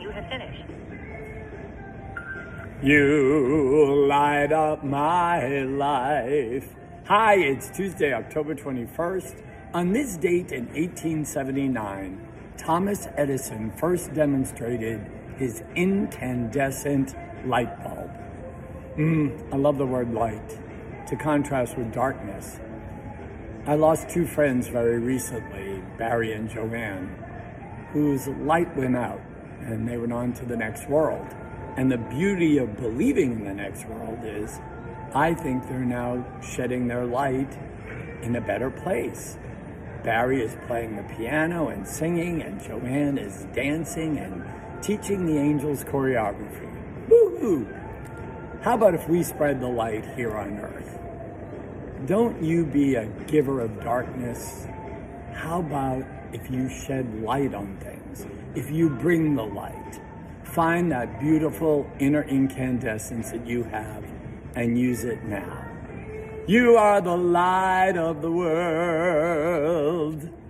you have finished. You light up my life. Hi, it's Tuesday, October 21st. On this date in 1879, Thomas Edison first demonstrated his incandescent light bulb. I love the word light, to contrast with darkness. I lost two friends very recently, Barry and Joanne, whose light went out and they went on to the next world. And the beauty of believing in the next world is, I think they're now shedding their light in a better place. Barry is playing the piano and singing, and Joanne is dancing and teaching the angels choreography. Woo-hoo! How about if we spread the light here on earth? Don't you be a giver of darkness. How about if you shed light on things? If you bring the light, find that beautiful inner incandescence that you have and use it now. You are the light of the world.